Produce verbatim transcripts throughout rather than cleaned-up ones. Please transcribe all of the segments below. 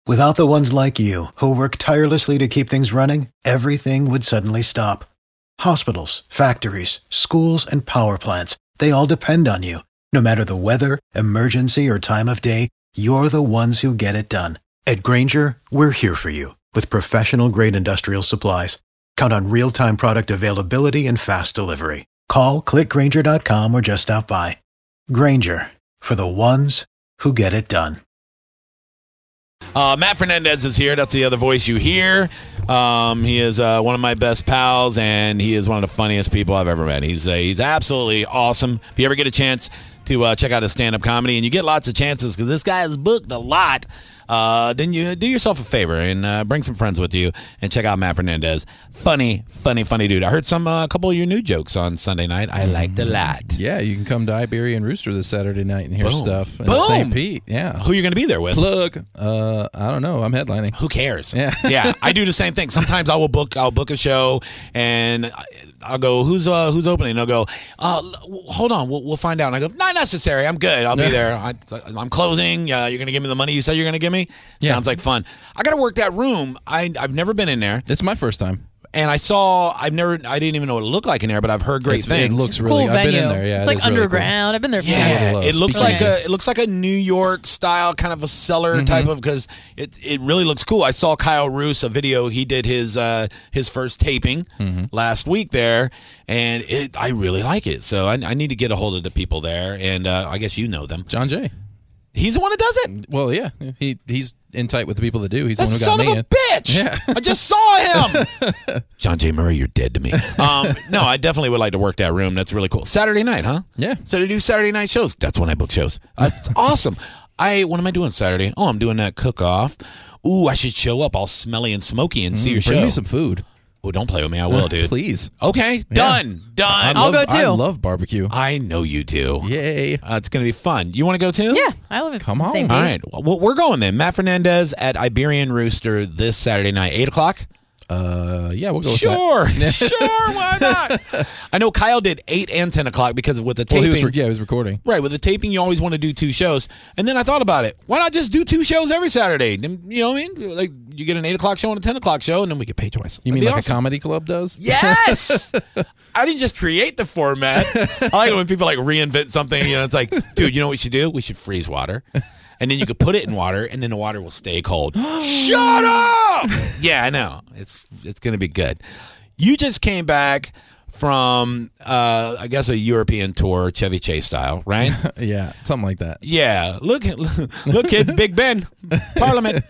Without the ones like you, who work tirelessly to keep things running, everything would suddenly stop. Hospitals, factories, schools, and power plants, they all depend on you. No matter the weather, emergency, or time of day, you're the ones who get it done. At Grainger, we're here for you with professional-grade industrial supplies. Count on real-time product availability and fast delivery. Call, click Grainger dot com, or just stop by. Grainger, for the ones who get it done. Uh, Matt Fernandez is here. That's the other voice you hear. Um, he is uh, one of my best pals, and he is one of the funniest people I've ever met. He's uh, he's absolutely awesome. If you ever get a chance to uh, check out his stand-up comedy, and you get lots of chances because this guy has booked a lot, uh, then you do yourself a favor and uh, bring some friends with you and check out Matt Fernandez. Funny, funny, funny dude. I heard some a uh, couple of your new jokes on Sunday night. I liked a lot. Yeah, you can come to Iberian Rooster this Saturday night and hear Boom. stuff. In Boom. Saint Pete. Yeah. Who are you going to be there with? Plug. Uh, I don't know. I'm headlining. Who cares? Yeah. yeah, I do the same thing. Sometimes I will book. I'll book a show, and I'll go, "Who's uh, who's opening?" And they'll go, uh, "Hold on, we'll, we'll find out." And I go, "Not necessary. I'm good. I'll be there. I, I'm closing. Uh, you're going to give me the money you said you're going to give me." Yeah. Sounds like fun. I got to work that room. I I've never been in there. It's my first time. And I saw, I've never, I didn't even know what it looked like in there, but I've heard great It's, things. It looks It's a really. cool I've venue. been in there. Yeah, it's it like is really underground. cool. I've been there. Yeah, It it looks Speaking like of- a it looks like a New York style kind of a cellar Mm-hmm. type of, because it it really looks cool. I saw Kyle Roos, a video he did his uh, his first taping Mm-hmm. last week there, and it I really like it. So I, I need to get a hold of the people there, and uh, I guess you know them. John Jay. He's the one that does it. Well, yeah, he he's in tight with the people that do. He's That the one who son got of me a in. bitch! Yeah. I just saw him. John J. Murray, you're dead to me. Um, no, I definitely would like to work that room. That's really cool. Saturday night, huh? Yeah. So they do Saturday night shows. That's when I book shows. Uh, it's awesome. I what am I doing Saturday? Oh, I'm doing that cook off. Ooh, I should show up all smelly and smoky and see your Bring show. me some food. Oh, don't play with me. I will, dude. Please. Okay, done, done. I I'll love, go too. I love barbecue. I know you do. Yay. Uh, it's going to be fun. You want to go too? Yeah, I live in Come on. Saint All Pete. right. Well, we're going then. Matt Fernandez at Iberian Rooster this Saturday night, eight o'clock. Uh, yeah, we'll go with Sure, sure. Why not? I know Kyle did eight and ten o'clock because with the that. Well, taping. he was re- yeah, he was recording. Right, with the taping, you always want to do two shows. And then I thought about it. Why not just do two shows every Saturday? Then, you know what I mean? Like, you get an eight o'clock show and a ten o'clock show, and then we get paid twice. You mean That'd like be awesome. a comedy club does? Yes! I didn't just create the format. I like it when people like reinvent something. You know, it's like, dude, you know what we should do? We should freeze water. And then you could put it in water, and then the water will stay cold. Shut up! Yeah, I know. It's it's going to be good. You just came back from, uh, I guess, a European tour, Chevy Chase style, right? Yeah, something like that. Yeah. Look, look, kids, Big Ben, Parliament.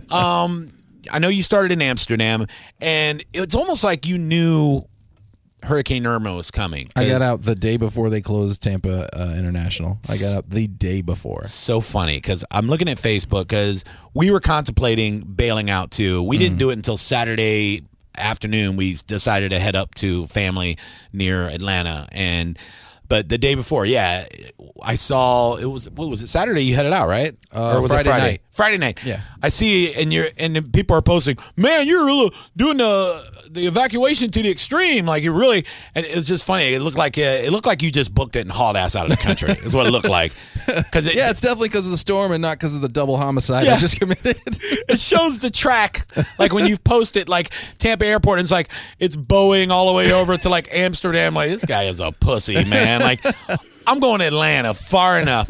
Um, I know you started in Amsterdam, and it's almost like you knew Hurricane Irma was coming. I 'cause got out the day before they closed Tampa uh, International. I got out the day before. So funny because I'm looking at Facebook because we were contemplating bailing out too. We didn't do it until Saturday afternoon. We decided to head up to family near Atlanta, and but the day before, yeah, I saw it was what was it Saturday? You headed out, right? Uh, or was Friday it Friday? night. Friday night. Yeah. I see, and you're and then people are posting, man, you're really doing the the evacuation to the extreme, like you really. And it was just funny. It looked like uh, it looked like you just booked it and hauled ass out of the country. Is what it looked like. Because it, Yeah, it's definitely because of the storm and not because of the double homicide Yeah. I just committed. it shows the track, like when you post it, like Tampa Airport, and it's like it's Boeing all the way over to like Amsterdam. Like this guy is a pussy, man. Like I'm going to Atlanta, far enough.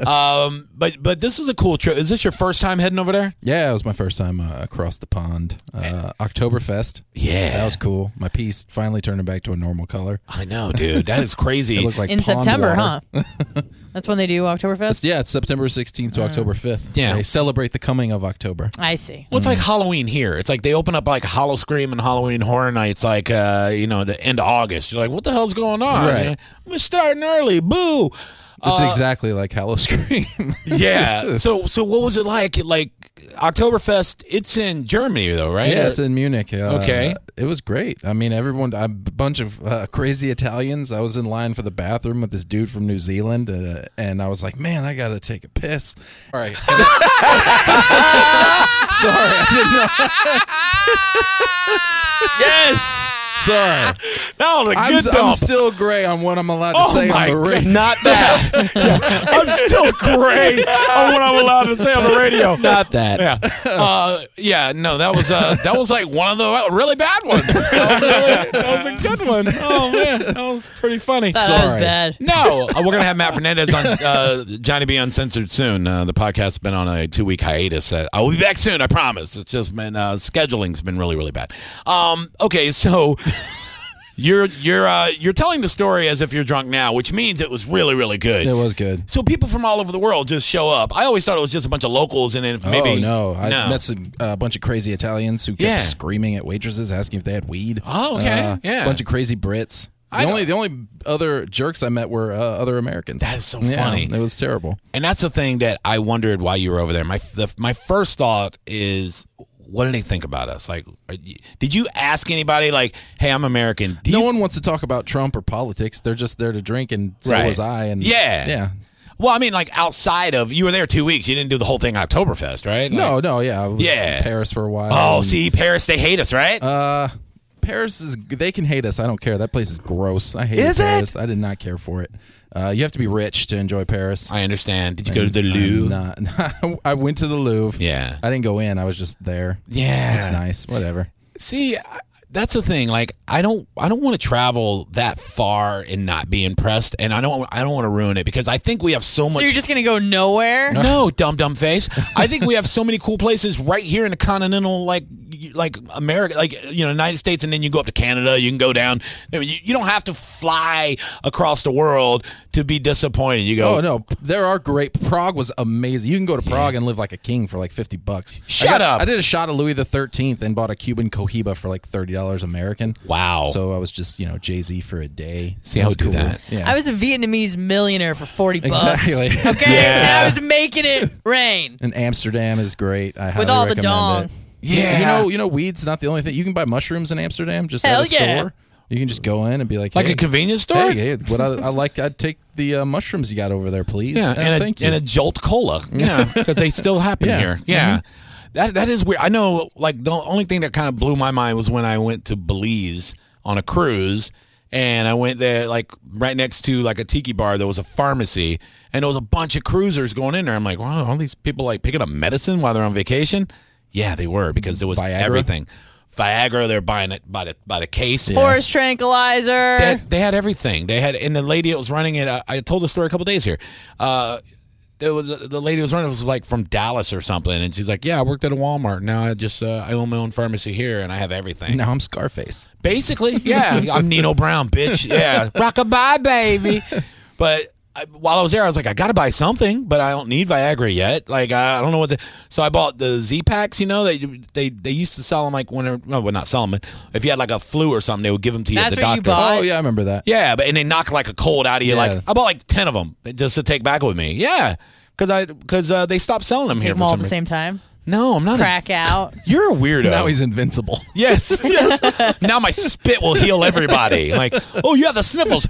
Um, but but this is a cool trip. Is this your first time heading over there? Yeah, it was my first time uh, across the pond. Uh, Oktoberfest. Yeah. That was cool. My piece finally turning back to a normal color. I know, dude. That is crazy. It looked like In pond September, water. huh? That's when they do Oktoberfest? It's, yeah, it's September sixteenth to October fifth. Yeah. They celebrate the coming of October. I see. Well, it's like Halloween here. It's like they open up like Hollow Scream and Halloween Horror Nights, like uh, you know, the end of August. You're like, what the hell's going on? Right. We're starting early. Boo. It's Uh, exactly like Hallow Scream. Yeah. So so what was it like? Like Oktoberfest, it's in Germany though, right? Yeah, it's in Munich. Uh, Okay. It was great. I mean, everyone, a bunch of uh, crazy Italians. I was in line for the bathroom with this dude from New Zealand, uh, and I was like, man, I got to take a piss. All right. Sorry, I didn't know. Yes. Sorry. That was a I'm, good dump. I'm still gray on what I'm allowed to Oh say my on the radio. God. Not that. I'm still gray on what I'm allowed to say on the radio. Not that. Yeah. Uh, yeah, no, that was uh, that was like one of the really bad ones. That was, really, that was a good one. Oh, man. That was pretty funny. That Sorry. was bad. No, uh, we're going to have Matt Fernandez on uh, Johnny B Uncensored soon. Uh, the podcast's been on a two-week hiatus. Uh, I will be back soon, I promise. It's just been, uh, scheduling's been really, really bad. Um, okay, so... You're you're uh, you're telling the story as if you're drunk now, which means it was really, really good. It was good. So people from all over the world just show up. I always thought it was just a bunch of locals, and then maybe oh no, I no. met some a uh, bunch of crazy Italians who kept Yeah. screaming at waitresses, asking if they had weed. Oh, okay. Uh, Yeah. a bunch of crazy Brits. The I only know. the only other jerks I met were uh, other Americans. That is so Yeah, funny. It was terrible. And that's the thing that I wondered why you were over there. My the, my first thought is, what do they think about us? Like, are you- did you ask anybody, like, hey, I'm American? Do No you- one wants to talk about Trump or politics. They're just there to drink, and so Right. was I. And Yeah. yeah. Well, I mean, like, outside of, you were there two weeks. You didn't do the whole thing Oktoberfest, right? No, Like- no, yeah. I was Yeah. in Paris for a while. Oh, and, see, Paris, they hate us, right? Uh, Paris is. They can hate us. I don't care. That place is gross. I hate Is it? Paris. I did not care for it. Uh, you have to be rich to enjoy Paris. I understand. Did you go to the I'm Louvre? Not, I went to the Louvre. Yeah. I didn't go in. I was just there. Yeah. It's nice. Whatever. See, I- that's the thing. Like, I don't, I don't want to travel that far and not be impressed, and I don't, I don't want to ruin it because I think we have so much. So you're just gonna go nowhere? No, dumb dumb face. I think we have so many cool places right here in the continental, like like America, like you know, United States, and then you go up to Canada. You can go down. I mean, you, you don't have to fly across the world to be disappointed. You go. Oh no, there are great. Prague was amazing. You can go to Prague and live like a king for like fifty bucks. Shut I got- up. I did a shot of Louis the Thirteenth and bought a Cuban Cohiba for like thirty dollars American. Wow. So I was just you know Jay Z for a day. See, It I was would do cool. that. Yeah. I was a Vietnamese millionaire for forty bucks. Exactly. Okay, Yeah. and I was making it rain and Amsterdam is great. I with highly all the recommend dong. it. Yeah. You know, you know, weed's not the only thing. You can buy mushrooms in Amsterdam just Hell at a yeah. store. You can just go in and be like, like hey, a convenience store. Hey, hey, what I, I like, I'd take the uh, mushrooms you got over there, please. Yeah, Uh, and, thank a, you. and a Jolt Cola. Yeah, because they still happen Yeah. here. Yeah. That that is weird. I know, like, the only thing that kind of blew my mind was when I went to Belize on a cruise, and I went there, like, right next to, like, a tiki bar. There was a pharmacy, and there was a bunch of cruisers going in there. I'm like, wow, all these people, like, picking up medicine while they're on vacation? Yeah, they were, because there was Viagra? everything. Viagra, they're buying it by the by the case. Yeah. Horse tranquilizer. They had, they had everything. They had, and the lady that was running it, uh, I told the story a couple days here. Uh, there was the lady who was running it was like from Dallas or something, and she's like, "Yeah, I worked at a Walmart. Now I just uh, I own my own pharmacy here, and I have everything." Now I'm Scarface. Basically, yeah, I'm Nino Brown, bitch. Yeah, rockabye, baby. But I, while I was there, I was like, I got to buy something, but I don't need Viagra yet. Like, I, I don't know what. The, so I bought the Z packs. You know, they they they used to sell them like whenever. No, well, not sell them. But if you had like a flu or something, they would give them to you That's at the what you doctor. bought? Oh yeah, I remember that. Yeah, but and they knock like a cold out of you. Yeah. Like I bought like ten of them just to take back with me. Yeah, because I because uh, they stopped selling them Take here them for all some at the reason. same time. No, I'm not. Crack out. A, you're a weirdo. Now he's invincible. Yes, yes. Now my spit will heal everybody. Like, oh, you have the sniffles.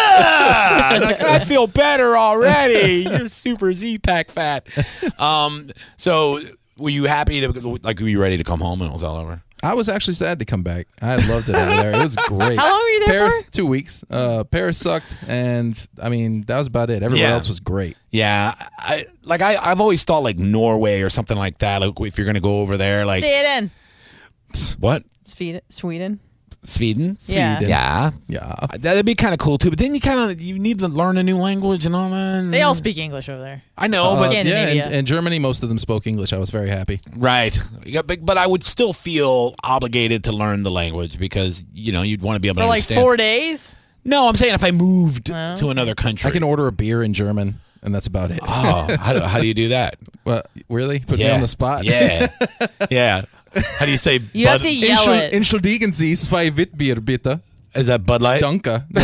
Pah! Like, I feel better already. You're super Z-Pack fat. Um, so were you happy to, like, were you ready to come home and it was all over? I was actually sad to come back. I loved it out there. It was great. How long were you there Paris, for? Two weeks. Uh, Paris sucked, and I mean that was about it. Everywhere Yeah. else was great. Yeah, I like I I've always thought like Norway or something like that. Like if you're gonna go over there, like Sweden. what? Sweden. Sweden. Sweden? Yeah. Sweden. Yeah. Yeah. That'd be kind of cool too. But then you kind of you need to learn a new language and all that. They all speak English over there. I know, Uh, but yeah, Scandinavia. in, in Germany, most of them spoke English. I was very happy. right. Yeah, but, but I would still feel obligated to learn the language because you know you'd want to be able For to like understand. four days. No, I'm saying if I moved Oh, to another country. I can order a beer in German, and that's about it. Oh, how do, how do you do that? Well, really? Put me on the spot? Yeah, yeah. How do you say? You have Bud- to yell Entschul- it. Entschuldigen Sie, zwei Witbier, bitte. Is that Bud Light? Danke. No,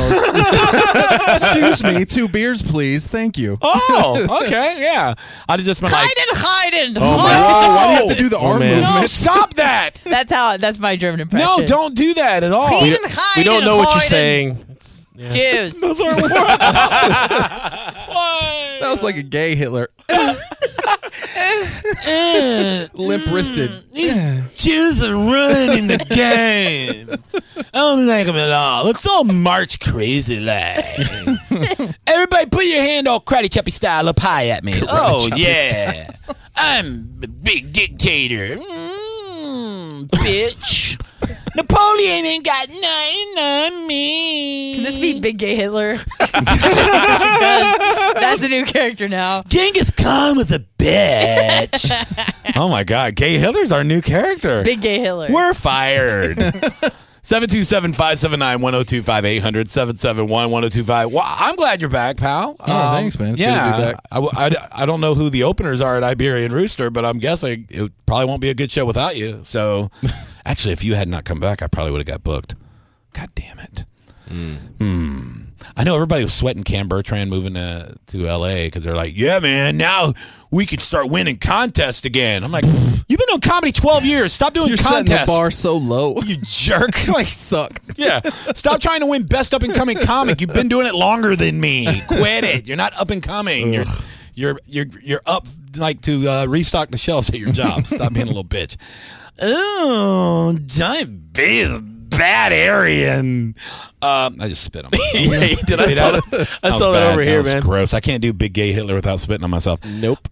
it's- Excuse me, two beers, please. Thank you. Oh, okay, yeah. I'd have just been like, Heiden, Heiden. Oh, my- Oh, why do you have to do the Oh, arm man. movement? no, stop that. That's how. That's my German impression. No, don't do that at all. Heiden, We Heiden, don't know what you're Heiden. saying. It's, yeah. Jews. Those are words. Why? That was like a gay Hitler. Limp wristed. These Jews are running the game. I don't like them at all. Looks all March crazy like. Everybody put your hand all Karate Choppy style up high at me. Oh, yeah. I'm a big dictator. Mm, bitch. Napoleon ain't got nothing on me. Can this be Big Gay Hitler? That's a new character now. Genghis Khan was a bitch. Oh my God, Gay Hitler's our new character. Big Gay Hitler. We're fired. seven two seven, five seven nine, one oh two five, eight hundred, seven seven one, one oh two five. Well, I'm glad you're back, pal. Oh, um, thanks, man. It's yeah, good to be back. I, I, I don't know who the openers are at Iberian Rooster, but I'm guessing it probably won't be a good show without you. So, actually, if you had not come back, I probably would have got booked. God damn it. Mm. Hmm. I know everybody was sweating Cam Bertrand moving to, to L A because they're like, yeah, man, now we can start winning contests again. I'm like, you've been doing comedy twelve years. Stop doing You're contests. setting the bar so low. You jerk. Like, suck. Yeah. Stop trying to win best up and coming comic. You've been doing it longer than me. Quit it. You're not up and coming. You're you're you're you're up like to uh, restock the shelves at your job. Stop being a little bitch. Oh, giant big bad Aryan. Um, I just spit on myself. Yeah, you did. I saw that, I saw that over here, that man. Gross. I can't do Big Gay Hitler without spitting on myself. Nope.